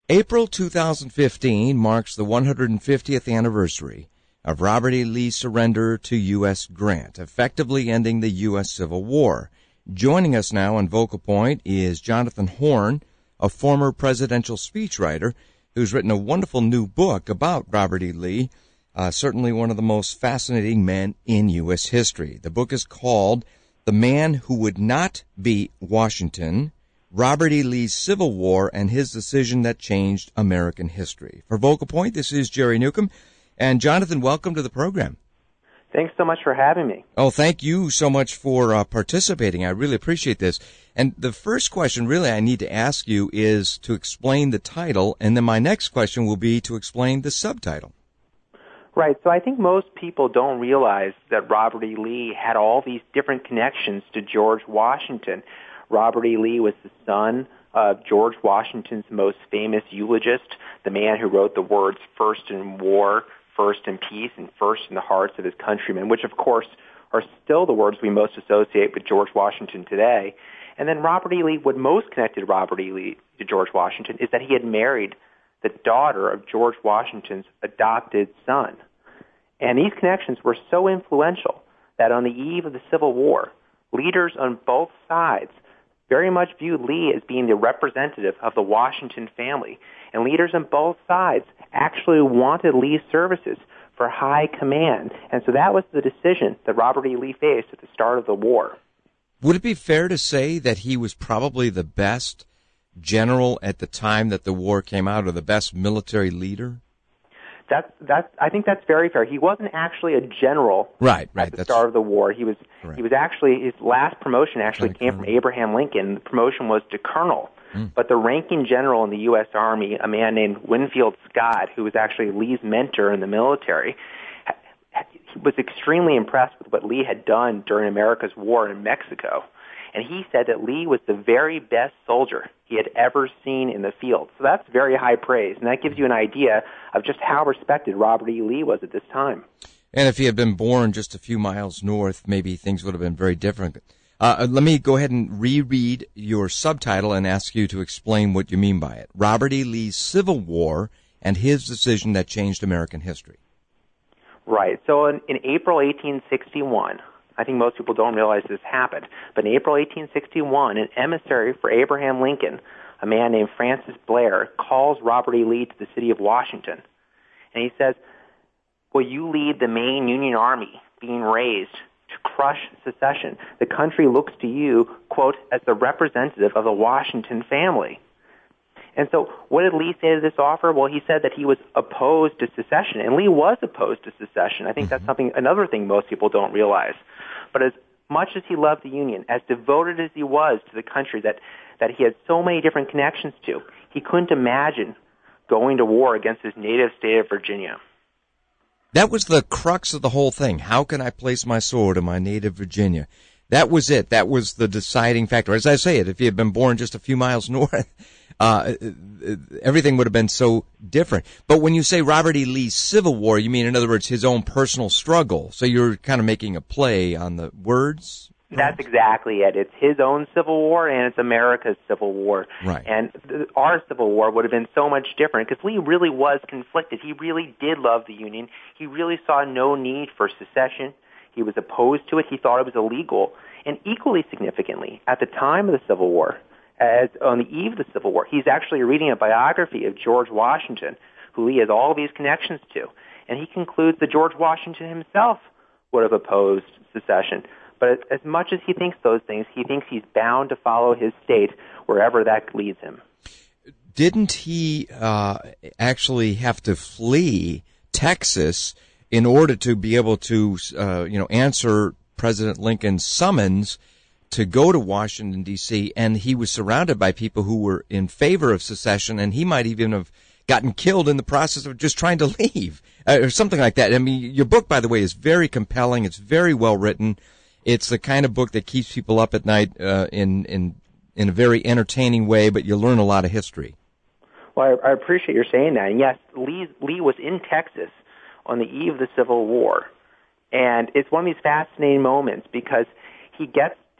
April 2015 marks the 150th anniversary of Robert E. Lee's surrender to U.S. Grant, effectively ending the U.S. Civil War. Joining us now on Vocal Point is Jonathan Horn, a former presidential speechwriter who's written a wonderful new book about Robert E. Lee, certainly one of the most fascinating men in U.S. history. The book is called The Man Who Would Not Be Washington, Robert E. Lee's Civil War and His Decision That Changed American History. For Vocal Point, this is Jerry Newcomb. And Jonathan, welcome to the program. Thanks so much for having me. Oh, thank you so much for participating. I really appreciate this. And the first question really I need to ask you is to explain the title, and then my next question will be to explain the subtitle. Right. So I think most people don't realize that Robert E. Lee had all these different connections to George Washington. Robert E. Lee was the son of George Washington's most famous eulogist, the man who wrote the words first in war, first in peace, and first in the hearts of his countrymen, which, of course, are still the words we most associate with George Washington today. And then Robert E. Lee, what most connected Robert E. Lee to George Washington is that he had married the daughter of George Washington's adopted son. And these connections were so influential that on the eve of the Civil War, leaders on both sides very much viewed Lee as being the representative of the Washington family. And leaders on both sides actually wanted Lee's services for high command. And so that was the decision that Robert E. Lee faced at the start of the war. Would it be fair to say that he was probably the best general at the time that the war came out, or the best military leader? I think that's very fair. He wasn't actually a general at the start of the war. He was actually, his last promotion actually came from Abraham Lincoln. The promotion was to colonel. But the ranking general in the U.S. Army, a man named Winfield Scott, who was actually Lee's mentor in the military, was extremely impressed with what Lee had done during America's war in Mexico. And he said that Lee was the very best soldier he had ever seen in the field. So that's very high praise, and that gives you an idea of just how respected Robert E. Lee was at this time. And if he had been born just a few miles north, maybe things would have been very different. Let me go ahead and reread your subtitle and ask you to explain what you mean by it. Robert E. Lee's Civil War and His Decision That Changed American History. Right. So in April 1861, I think most people don't realize this happened, but in April 1861, an emissary for Abraham Lincoln, a man named Francis Blair, calls Robert E. Lee to the city of Washington. And he says, will you lead the main Union Army being raised to crush secession? The country looks to you, quote, as the representative of the Washington family. And so what did Lee say to this offer? Well, he said that he was opposed to secession, and Lee was opposed to secession. I think that's another thing most people don't realize. But as much as he loved the Union, as devoted as he was to the country that he had so many different connections to, he couldn't imagine going to war against his native state of Virginia. That was the crux of the whole thing. How can I place my sword in my native Virginia? That was it. That was the deciding factor. As I say it, if he had been born just a few miles north, everything would have been so different. But when you say Robert E. Lee's Civil War, you mean, in other words, his own personal struggle. So you're kind of making a play on the words? That's exactly it. It's his own Civil War, and it's America's Civil War. Right. And our Civil War would have been so much different because Lee really was conflicted. He really did love the Union. He really saw no need for secession. He was opposed to it. He thought it was illegal. And equally significantly, at the time of the Civil War, as on the eve of the Civil War, he's actually reading a biography of George Washington, who Lee has all these connections to. And he concludes that George Washington himself would have opposed secession. But as much as he thinks those things, he thinks he's bound to follow his state wherever that leads him. Didn't he actually have to flee Texas in order to be able to, answer President Lincoln's summons to go to Washington, D.C., and he was surrounded by people who were in favor of secession, and he might even have gotten killed in the process of just trying to leave, or something like that. I mean, your book, by the way, is very compelling. It's very well written. It's the kind of book that keeps people up at night in a very entertaining way, but you learn a lot of history. Well, I appreciate your saying that. And yes, Lee was in Texas on the eve of the Civil War. And it's one of these fascinating moments because he's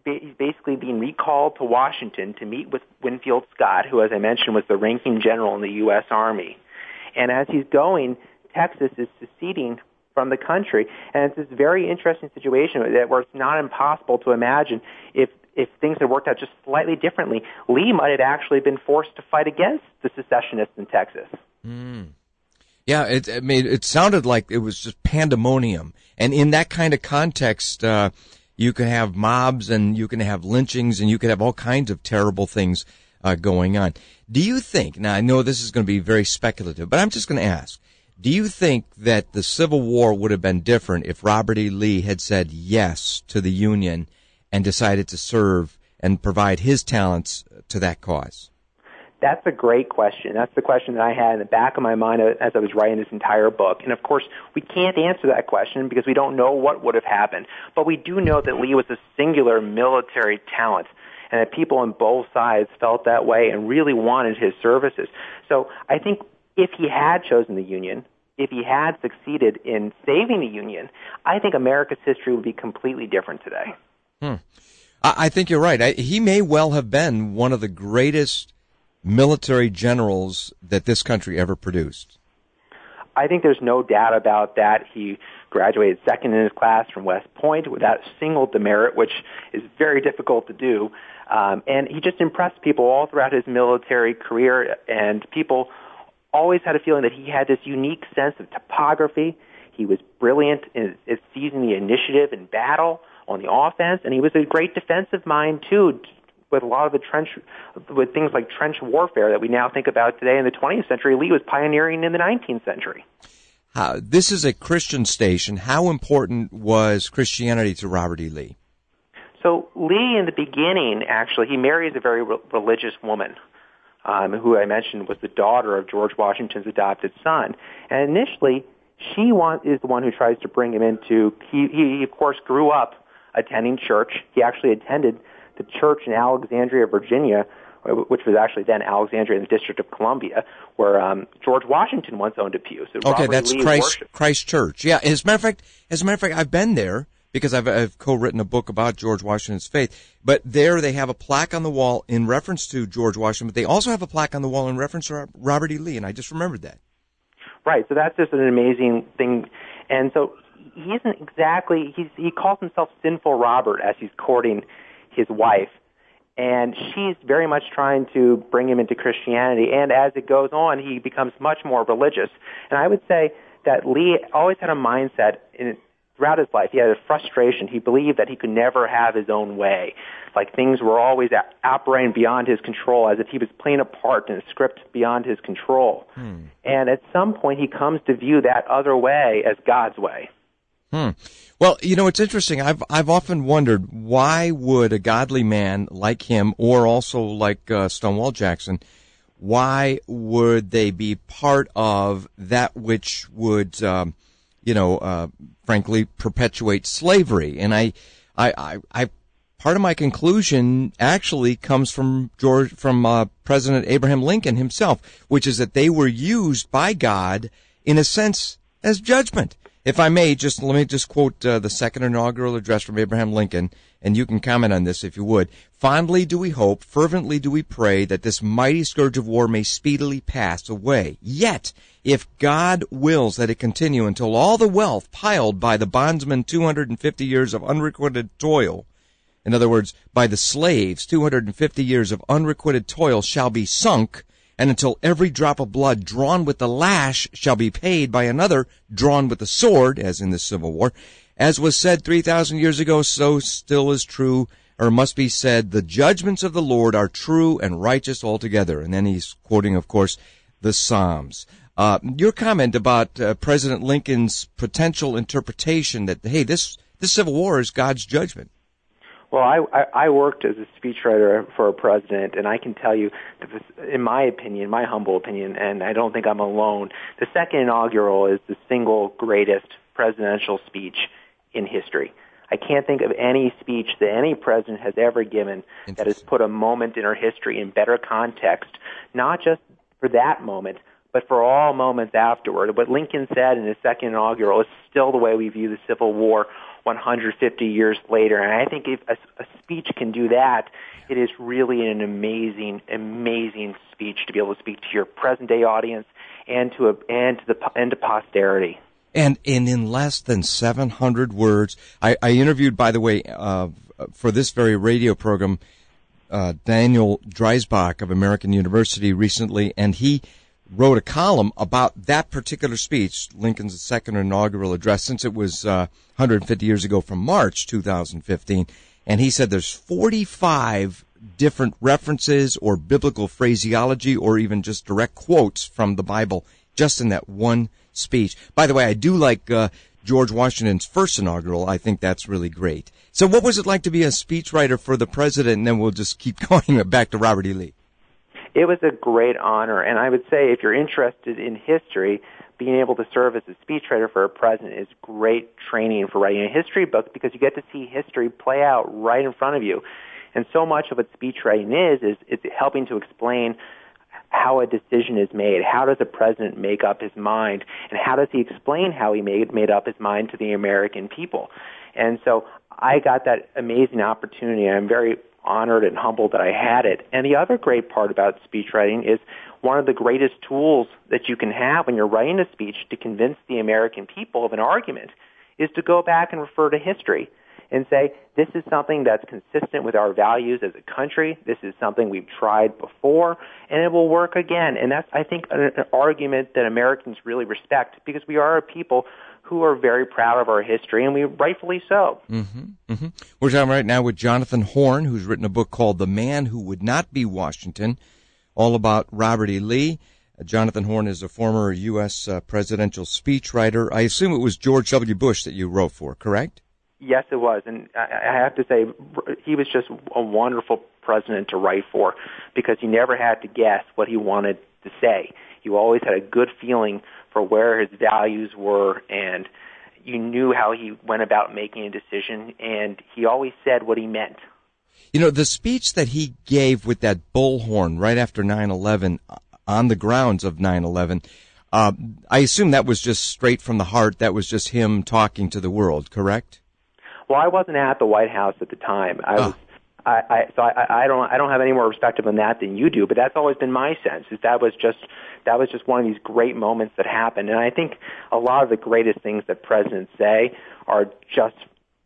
he's basically being recalled to Washington to meet with Winfield Scott, who, as I mentioned, was the ranking general in the U.S. Army. And as he's going, Texas is seceding from the country. And it's this very interesting situation where it's not impossible to imagine if things had worked out just slightly differently, Lee might have actually been forced to fight against the secessionists in Texas. Yeah, it sounded like it was just pandemonium. And in that kind of context, you can have mobs and you can have lynchings and you can have all kinds of terrible things going on. Do you think, now I know this is going to be very speculative, but I'm just going to ask, do you think that the Civil War would have been different if Robert E. Lee had said yes to the Union and decided to serve and provide his talents to that cause? That's a great question. That's the question that I had in the back of my mind as I was writing this entire book. And of course, we can't answer that question because we don't know what would have happened. But we do know that Lee was a singular military talent and that people on both sides felt that way and really wanted his services. So I think if he had chosen the Union, if he had succeeded in saving the Union, I think America's history would be completely different today. I think you're right. He may well have been one of the greatest military generals that this country ever produced. I think there's no doubt about that. He graduated second in his class from West Point without a single demerit, which is very difficult to do. And he just impressed people all throughout his military career, and people always had a feeling that he had this unique sense of topography. He was brilliant in seizing the initiative in battle on the offense, and he was a great defensive mind, too, with a lot of with things like trench warfare that we now think about today in the 20th century. Lee was pioneering in the 19th century. This is a Christian station. How important was Christianity to Robert E. Lee? So Lee, in the beginning, actually, he marries a very religious woman, who I mentioned was the daughter of George Washington's adopted son. And initially, she is the one who tries to bring him into, he of course, grew up attending church. He actually attended the church in Alexandria, Virginia, which was actually then Alexandria in the District of Columbia, where George Washington once owned a pew. So okay, that's Christ Church. Yeah, as a matter of fact, I've been there because I've co-written a book about George Washington's faith. But there they have a plaque on the wall in reference to George Washington, but they also have a plaque on the wall in reference to Robert E. Lee, and I just remembered that. Right, so that's just an amazing thing. And so he isn't exactly, he calls himself Sinful Robert as he's courting his wife, and she's very much trying to bring him into Christianity, and as it goes on, he becomes much more religious. And I would say that Lee always had a mindset throughout his life. He had a frustration. He believed that he could never have his own way. Like things were always operating beyond his control, as if he was playing a part in a script beyond his control. And at some point, he comes to view that other way as God's way. Well, you know, it's interesting. I've often wondered, why would a godly man like him, or also like Stonewall Jackson, why would they be part of that which would, frankly, perpetuate slavery? And I part of my conclusion actually comes from President Abraham Lincoln himself, which is that they were used by God, in a sense, as judgment. If I may, let me quote the second inaugural address from Abraham Lincoln, and you can comment on this if you would. Fondly do we hope, fervently do we pray, that this mighty scourge of war may speedily pass away. Yet, if God wills that it continue until all the wealth piled by the bondsmen 250 years of unrequited toil, in other words, by the slaves 250 years of unrequited toil shall be sunk, and until every drop of blood drawn with the lash shall be paid by another drawn with the sword, as in the Civil War, as was said 3,000 years ago, so still is true, or must be said, the judgments of the Lord are true and righteous altogether. And then he's quoting, of course, the Psalms. Your comment about President Lincoln's potential interpretation that, hey, this Civil War is God's judgment. Well, I worked as a speechwriter for a president, and I can tell you that this, in my opinion, my humble opinion, and I don't think I'm alone, the second inaugural is the single greatest presidential speech in history. I can't think of any speech that any president has ever given that has put a moment in our history in better context, not just for that moment, but for all moments afterward. What Lincoln said in his second inaugural is still the way we view the Civil War 150 years later. And I think if a speech can do that, it is really an amazing, amazing speech to be able to speak to your present-day audience and to posterity. And in less than 700 words, I interviewed, by the way, for this very radio program, Daniel Dreisbach of American University recently, and he wrote a column about that particular speech, Lincoln's second inaugural address, since it was 150 years ago from March 2015. And he said there's 45 different references or biblical phraseology or even just direct quotes from the Bible just in that one speech. By the way, I do like George Washington's first inaugural. I think that's really great. So what was it like to be a speechwriter for the president? And then we'll just keep going back to Robert E. Lee. It was a great honor, and I would say if you're interested in history, being able to serve as a speechwriter for a president is great training for writing a history book because you get to see history play out right in front of you. And so much of what speechwriting is it's helping to explain how a decision is made. How does a president make up his mind? And how does he explain how he made up his mind to the American people? And so I got that amazing opportunity. I'm very honored and humbled that I had it. And the other great part about speechwriting is one of the greatest tools that you can have when you're writing a speech to convince the American people of an argument is to go back and refer to history and say, this is something that's consistent with our values as a country. This is something we've tried before, and it will work again. And that's, I think, an argument that Americans really respect because we are a people who are very proud of our history, and we rightfully so. Mm-hmm, mm-hmm. We're talking right now with Jonathan Horn, who's written a book called The Man Who Would Not Be Washington, all about Robert E. Lee. Jonathan Horn is a former U.S. presidential speechwriter. I assume it was George W. Bush that you wrote for, correct? Yes, it was. And I have to say, he was just a wonderful president to write for because he never had to guess what he wanted to say. You always had a good feeling for where his values were, and you knew how he went about making a decision, and he always said what he meant. You know, the speech that he gave with that bullhorn right after 9/11, on the grounds of 9/11, I assume that was just straight from the heart. That was just him talking to the world, correct? Well, I wasn't at the White House at the time. I don't have any more perspective on that than you do, but that's always been my sense. Is that was just one of these great moments that happened, and I think a lot of the greatest things that presidents say are just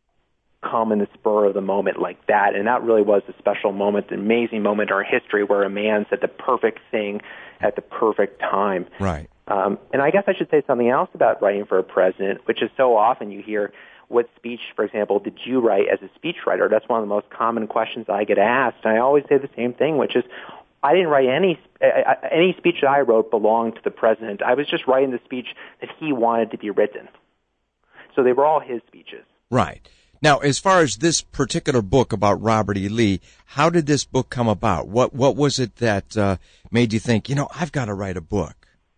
come in the spur of the moment like that, and that really was a special moment, an amazing moment in our history where a man said the perfect thing at the perfect time. Right. And I guess I should say something else about writing for a president, which is so often you hear, what speech, for example, did you write as a speechwriter? That's one of the most common questions I get asked. And I always say the same thing, which is, I didn't write any speech that I wrote belonged to the president. I was just writing the speech that he wanted to be written. So they were all his speeches. Right. Now, as far as this particular book about Robert E. Lee, how did this book come about? What was it that made you think, I've got to write a book?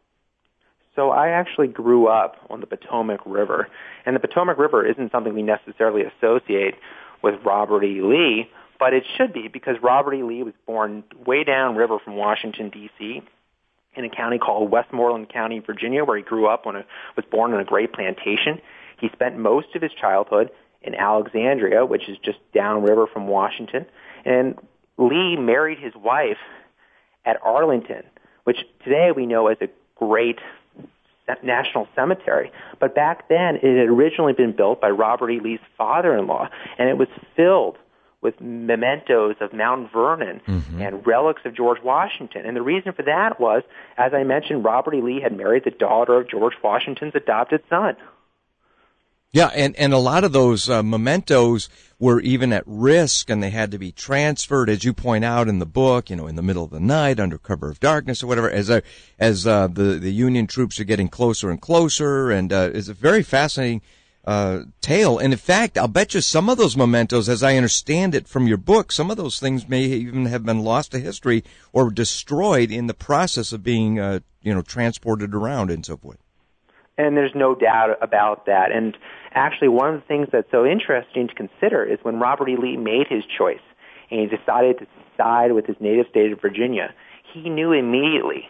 So I actually grew up on the Potomac River, and the Potomac River isn't something we necessarily associate with Robert E. Lee, but it should be because Robert E. Lee was born way downriver from Washington, D.C., in a county called Westmoreland County, Virginia, where he grew up was born on a great plantation. He spent most of his childhood in Alexandria, which is just downriver from Washington, and Lee married his wife at Arlington, which today we know as a great national cemetery. But back then, it had originally been built by Robert E. Lee's father-in-law, and it was filled with mementos of Mount Vernon and relics of George Washington. And the reason for that was, as I mentioned, Robert E. Lee had married the daughter of George Washington's adopted son. Yeah, and a lot of those mementos were even at risk, and they had to be transferred, as you point out in the book, in the middle of the night, under cover of darkness or whatever, as the Union troops are getting closer and closer, and it's a very fascinating tale. And in fact, I'll bet you some of those mementos, as I understand it from your book, some of those things may even have been lost to history or destroyed in the process of being, transported around and so forth. And there's no doubt about that. And actually, one of the things that's so interesting to consider is when Robert E. Lee made his choice and he decided to side with his native state of Virginia, he knew immediately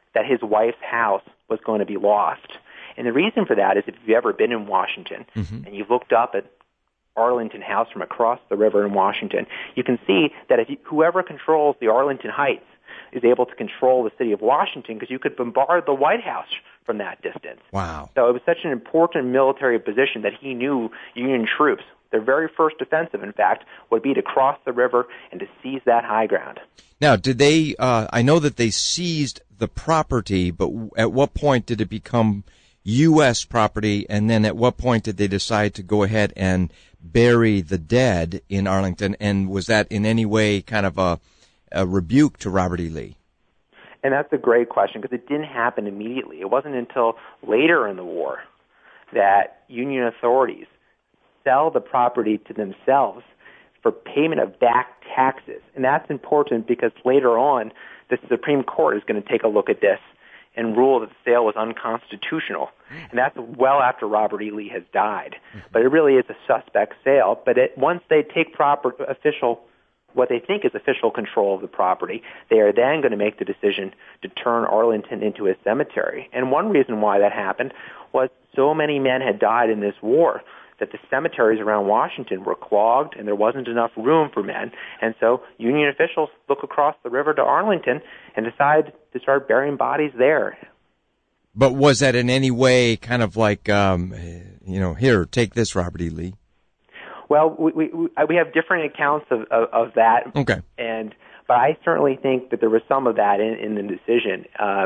that his wife's house was going to be lost. And the reason for that is if you've ever been in Washington and you've looked up at Arlington House from across the river in Washington, you can see that whoever controls the Arlington Heights is able to control the city of Washington, because you could bombard the White House from that distance. Wow. So it was such an important military position that he knew Union troops, their very first offensive, in fact, would be to cross the river and to seize that high ground. Now, did they, I know that they seized the property, but at what point did it become U.S. property, and then at what point did they decide to go ahead and bury the dead in Arlington, and was that in any way kind of a rebuke to Robert E. Lee? And that's a great question, because it didn't happen immediately. It wasn't until later in the war that Union authorities sell the property to themselves for payment of back taxes. And that's important because later on, the Supreme Court is going to take a look at this and rule that the sale was unconstitutional. And that's well after Robert E. Lee has died. But it really is a suspect sale. But once they take what they think is official control of the property, they are then going to make the decision to turn Arlington into a cemetery. And one reason why that happened was so many men had died in this war that the cemeteries around Washington were clogged and there wasn't enough room for men. And so Union officials look across the river to Arlington and decide to start burying bodies there. But was that in any way kind of like, here, take this, Robert E. Lee? Well, we have different accounts of that. Okay. But I certainly think that there was some of that in the decision.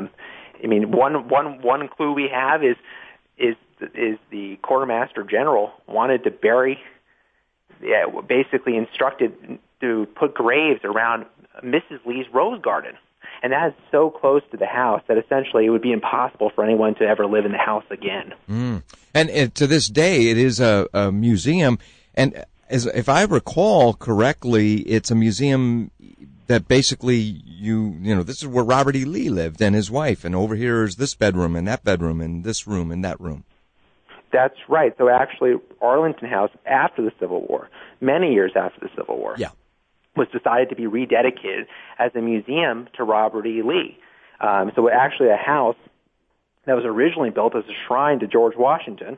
One clue we have is the quartermaster general wanted to bury, basically instructed to put graves around Mrs. Lee's rose garden. And that is so close to the house that essentially it would be impossible for anyone to ever live in the house again. And to this day, it is a museum. And if I recall correctly, it's a museum that basically this is where Robert E. Lee lived and his wife. And over here is this bedroom and that bedroom and this room and that room. That's right. So actually, Arlington House, after the Civil War, many years after the Civil War, was decided to be rededicated as a museum to Robert E. Lee. So actually a house that was originally built as a shrine to George Washington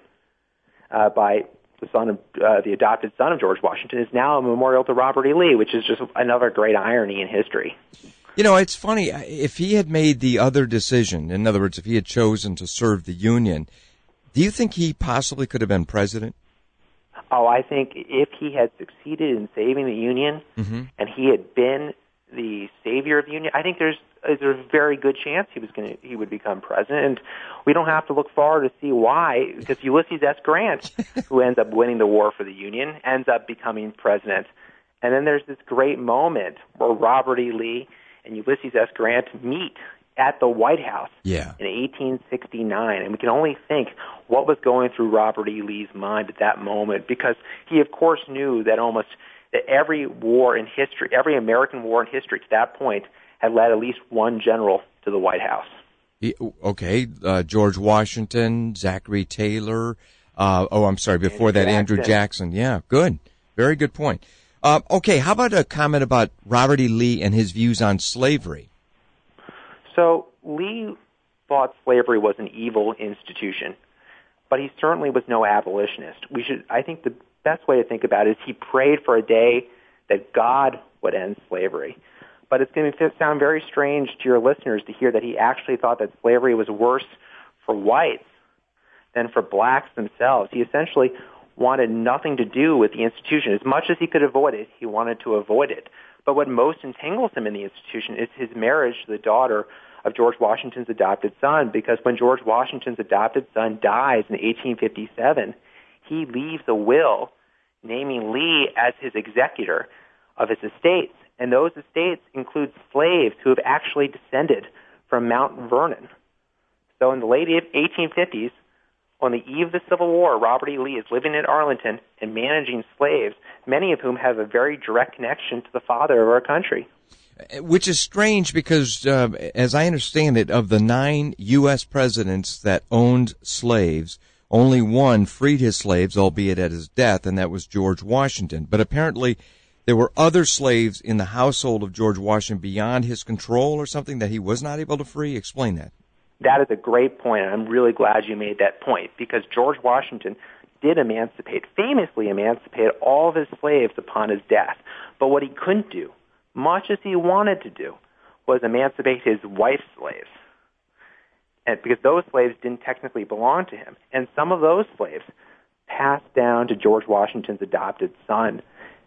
by the adopted son of George Washington is now a memorial to Robert E. Lee, which is just another great irony in history. It's funny. If he had made the other decision, in other words, if he had chosen to serve the Union, do you think he possibly could have been president? Oh, I think if he had succeeded in saving the Union and he had been the savior of the Union, I think there's a very good chance he would become president. And we don't have to look far to see why, because Ulysses S. Grant, who ends up winning the war for the Union, ends up becoming president. And then there's this great moment where Robert E. Lee and Ulysses S. Grant meet at the White House in 1869. And we can only think what was going through Robert E. Lee's mind at that moment, because he, of course, knew that every war in history, every American war in history to that point, had led at least one general to the White House. George Washington, Zachary Taylor. Before that, Andrew Jackson. Yeah, good. Very good point. How about a comment about Robert E. Lee and his views on slavery? So Lee thought slavery was an evil institution, but he certainly was no abolitionist. I think the best way to think about it is he prayed for a day that God would end slavery. But it's going to sound very strange to your listeners to hear that he actually thought that slavery was worse for whites than for blacks themselves. He essentially wanted nothing to do with the institution. As much as he could avoid it, he wanted to avoid it. But what most entangles him in the institution is his marriage to the daughter of George Washington's adopted son, because when George Washington's adopted son dies in 1857, he leaves a will naming Lee as his executor of his estates. And those estates include slaves who have actually descended from Mount Vernon. So in the late 1850s, on the eve of the Civil War, Robert E. Lee is living at Arlington and managing slaves, many of whom have a very direct connection to the father of our country. Which is strange because, as I understand it, of the 9 U.S. presidents that owned slaves, only one freed his slaves, albeit at his death, and that was George Washington. But apparently there were other slaves in the household of George Washington beyond his control or something that he was not able to free? Explain that. That is a great point, and I'm really glad you made that point, because George Washington did famously emancipate all of his slaves upon his death. But what he couldn't do, much as he wanted to do, was emancipate his wife's slaves. And because those slaves didn't technically belong to him. And some of those slaves passed down to George Washington's adopted son.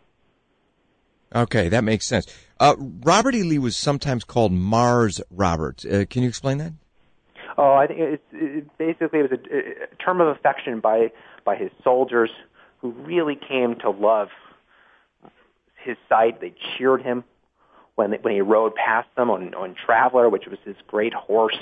Okay, that makes sense. Robert E. Lee was sometimes called Mars Robert. Can you explain that? Oh, I think it was a term of affection by his soldiers, who really came to love his sight. They cheered him when he rode past them on Traveler, which was his great horse.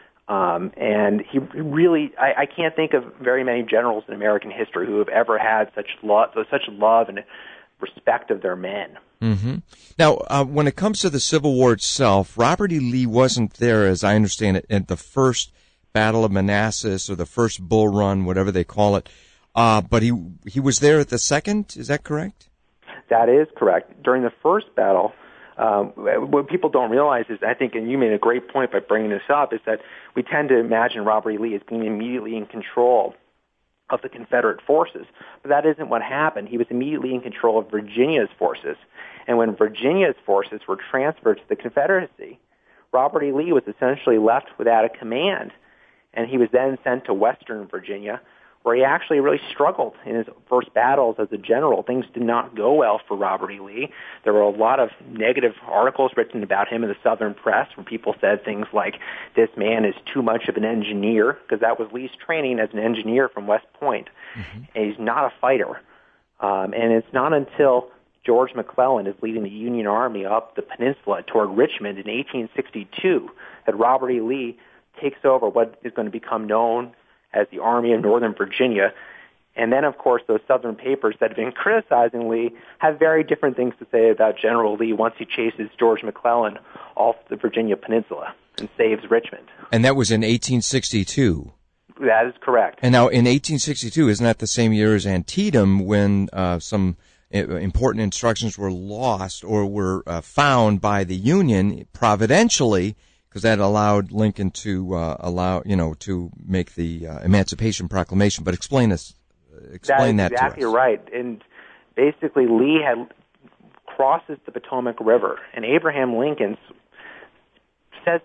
And he really, I can't think of very many generals in American history who have ever had such love and respect of their men. Mm-hmm. Now, when it comes to the Civil War itself, Robert E. Lee wasn't there, as I understand it, at the first Battle of Manassas or the first Bull Run, whatever they call it. But he was there at the second. Is that correct? That is correct. During the first battle, what people don't realize is, I think, and you made a great point by bringing this up, is that we tend to imagine Robert E. Lee as being immediately in control of the Confederate forces. But that isn't what happened. He was immediately in control of Virginia's forces. And when Virginia's forces were transferred to the Confederacy, Robert E. Lee was essentially left without a command. And he was then sent to Western Virginia, where he actually really struggled in his first battles as a general. Things did not go well for Robert E. Lee. There were a lot of negative articles written about him in the Southern press, where people said things like, this man is too much of an engineer, because that was Lee's training as an engineer from West Point. Mm-hmm. And he's not a fighter. And it's not until George McClellan is leading the Union Army up the peninsula toward Richmond in 1862 that Robert E. Lee takes over what is going to become known as the Army of Northern Virginia. And then, of course, those Southern papers that have been criticizing Lee have very different things to say about General Lee once he chases George McClellan off the Virginia Peninsula and saves Richmond. And that was in 1862. That is correct. And now, in 1862, isn't that the same year as Antietam, when some important instructions were lost or were found by the Union providentially, because that allowed Lincoln to to make the Emancipation Proclamation. But explain that to us. That's exactly right. And basically, Lee crosses the Potomac River, and Abraham Lincoln says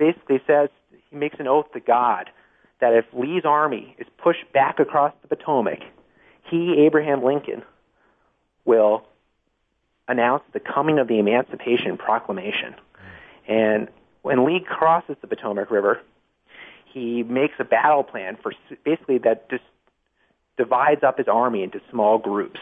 he makes an oath to God that if Lee's army is pushed back across the Potomac, Abraham Lincoln, will announce the coming of the Emancipation Proclamation. And when Lee crosses the Potomac River, he makes a battle plan for basically that just divides up his army into small groups.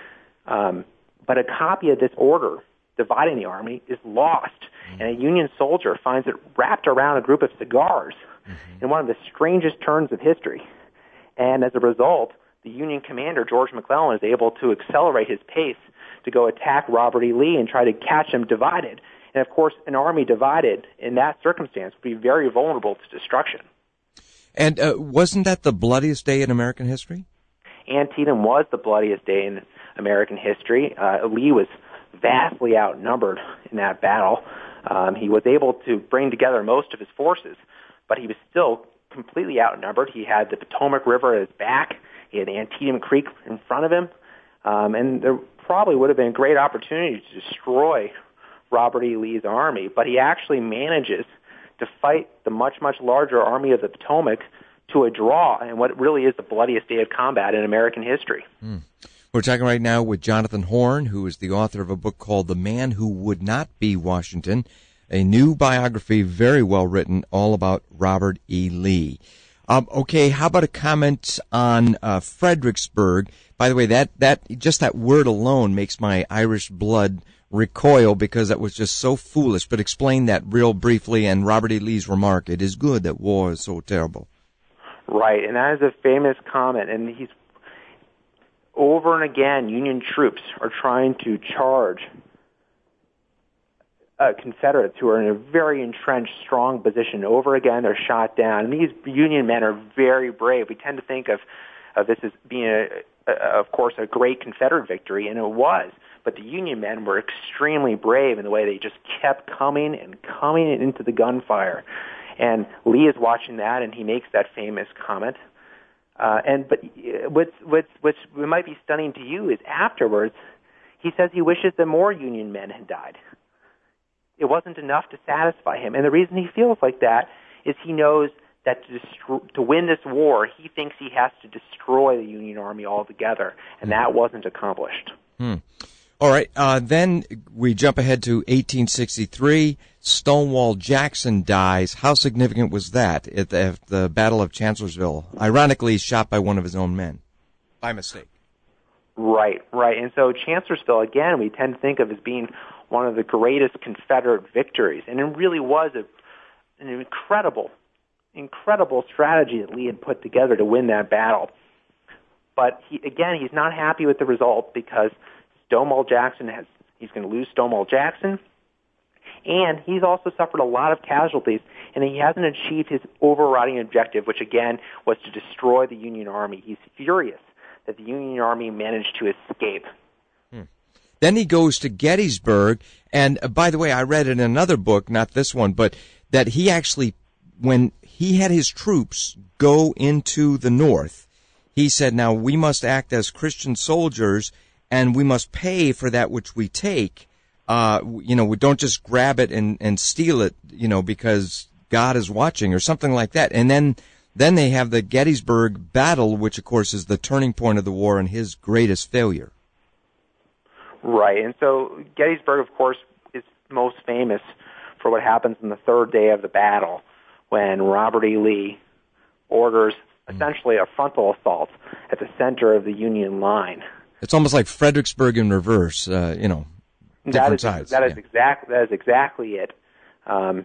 But a copy of this order dividing the army is lost, and a Union soldier finds it wrapped around a group of cigars in one of the strangest turns of history. And as a result, the Union commander, George McClellan, is able to accelerate his pace to go attack Robert E. Lee and try to catch him divided. And, of course, an army divided in that circumstance would be very vulnerable to destruction. And wasn't that the bloodiest day in American history? Antietam was the bloodiest day in American history. Lee was vastly outnumbered in that battle. He was able to bring together most of his forces, but he was still completely outnumbered. He had the Potomac River at his back. He had Antietam Creek in front of him. And there probably would have been a great opportunity to destroy Robert E. Lee's army, but he actually manages to fight the much, much larger Army of the Potomac to a draw in what really is the bloodiest day of combat in American history. We're talking right now with Jonathan Horn, who is the author of a book called The Man Who Would Not Be Washington, a new biography, very well written, all about Robert E. Lee. Okay, how about a comment on Fredericksburg? By the way, that just that word alone makes my Irish blood recoil, because that was just so foolish. But explain that real briefly, and Robert E. Lee's remark, it is good that war is so terrible. Right, and that is a famous comment, and he's over and again, Union troops are trying to charge Confederates who are in a very entrenched, strong position. Over again, they're shot down. And these Union men are very brave. We tend to think of this as being, of course, a great Confederate victory, and it was. But the Union men were extremely brave in the way they just kept coming and coming into the gunfire. And Lee is watching that, and he makes that famous comment. But what's might be stunning to you is afterwards, he says he wishes that more Union men had died. It wasn't enough to satisfy him. And the reason he feels like that is he knows that to win this war, he thinks he has to destroy the Union Army altogether, and that wasn't accomplished. All right, then we jump ahead to 1863. Stonewall Jackson dies. How significant was that at the Battle of Chancellorsville? Ironically, shot by one of his own men, by mistake. Right. And so Chancellorsville, again, we tend to think of as being one of the greatest Confederate victories, and it really was an incredible strategy that Lee had put together to win that battle. But he's not happy with the result because Stonewall Jackson he's going to lose Stonewall Jackson, and he's also suffered a lot of casualties, and he hasn't achieved his overriding objective, which again was to destroy the Union Army. He's furious that the Union Army managed to escape. Then he goes to Gettysburg, and by the way, I read in another book, not this one, but that he actually, when he had his troops go into the North, he said, now we must act as Christian soldiers, and we must pay for that which we take. We don't just grab it and steal it, because God is watching or something like that. And then they have the Gettysburg battle, which of course is the turning point of the war and his greatest failure. Right, and so Gettysburg, of course, is most famous for what happens on the third day of the battle when Robert E. Lee orders essentially a frontal assault at the center of the Union line. It's almost like Fredericksburg in reverse, different sides. That is exactly it. And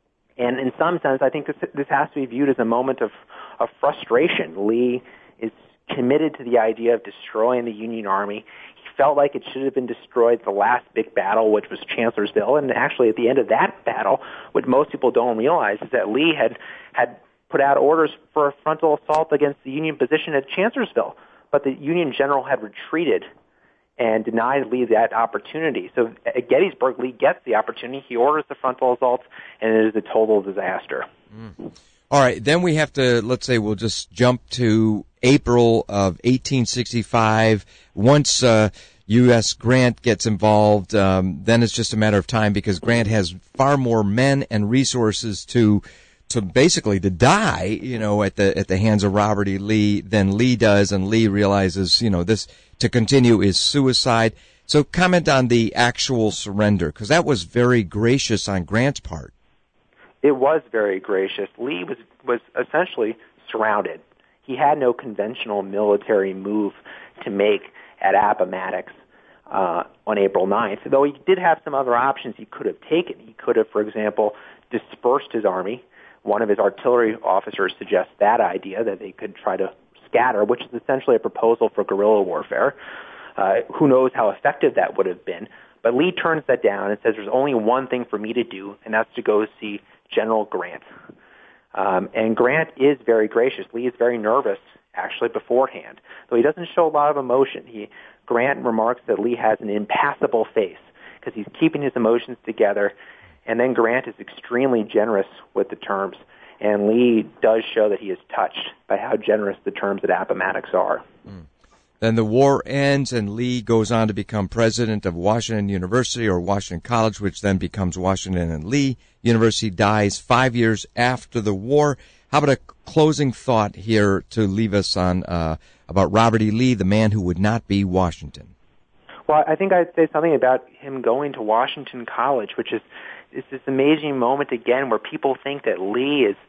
in some sense, I think this has to be viewed as a moment of frustration. Lee is committed to the idea of destroying the Union Army. He felt like it should have been destroyed at the last big battle, which was Chancellorsville. And actually, at the end of that battle, what most people don't realize is that Lee had put out orders for a frontal assault against the Union position at Chancellorsville. But the Union general had retreated and denied Lee that opportunity. So at Gettysburg, Lee gets the opportunity. He orders the frontal assault, and it is a total disaster. All right, then we have to, let's say we'll just jump to April of 1865. Once U.S. Grant gets involved, then it's just a matter of time because Grant has far more men and resources to basically to die, at the hands of Robert E. Lee than Lee does, and Lee realizes, this to continue is suicide. So comment on the actual surrender, because that was very gracious on Grant's part. It was very gracious. Lee was essentially surrounded. He had no conventional military move to make at Appomattox on April 9th, though he did have some other options he could have taken. He could have, for example, dispersed his army. One of his artillery officers suggests that idea, that they could try to scatter, which is essentially a proposal for guerrilla warfare. Who knows how effective that would have been. But Lee turns that down and says there's only one thing for me to do, and that's to go see General Grant. And Grant is very gracious. Lee is very nervous, actually, beforehand. Though he doesn't show a lot of emotion. Grant remarks that Lee has an impassible face because he's keeping his emotions together. And then Grant is extremely generous with the terms. And Lee does show that he is touched by how generous the terms at Appomattox are. Then the war ends, and Lee goes on to become president of Washington University, or Washington College, which then becomes Washington and Lee University. Dies 5 years after the war. How about a closing thought here to leave us on about Robert E. Lee, the man who would not be Washington? Well, I think I'd say something about him going to Washington College, which is this amazing moment again where people think that Lee is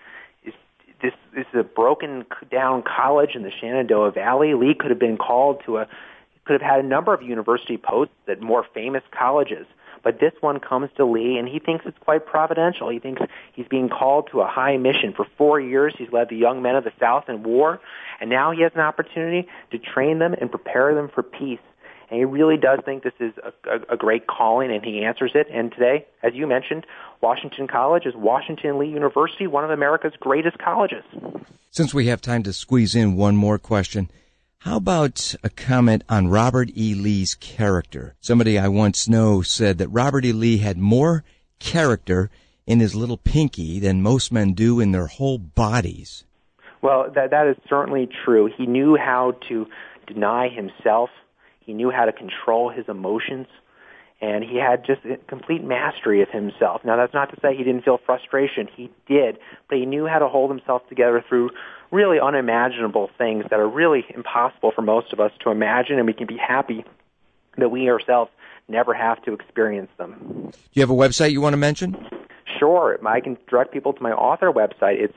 a broken down college in the Shenandoah Valley. Lee could have been called could have had a number of university posts at more famous colleges. But this one comes to Lee, and he thinks it's quite providential. He thinks he's being called to a high mission. For 4 years, he's led the young men of the South in war, and now he has an opportunity to train them and prepare them for peace. And he really does think this is a great calling, and he answers it. And today, as you mentioned, Washington College is Washington Lee University, one of America's greatest colleges. Since we have time to squeeze in one more question, How about a comment on Robert E. Lee's character? Somebody I once know said that Robert E. Lee had more character in his little pinky than most men do in their whole bodies. Well, that is certainly true. He knew how to deny himself. He knew how to control his emotions. And he had just a complete mastery of himself. Now, that's not to say he didn't feel frustration. He did. But he knew how to hold himself together through really unimaginable things that are really impossible for most of us to imagine, and we can be happy that we ourselves never have to experience them. Do you have a website you want to mention? Sure. I can direct people to my author website. It's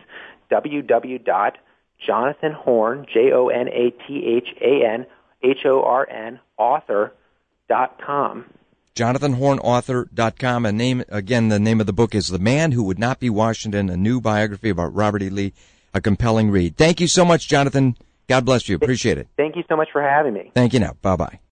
www.jonathanhorn, JONATHANHORN, author.com. JonathanHornAuthor.com. And the name of the book is The Man Who Would Not Be Washington, a new biography about Robert E. Lee, a compelling read. Thank you so much, Jonathan. God bless you. Appreciate it. Thank you so much for having me. Thank you now. Bye-bye.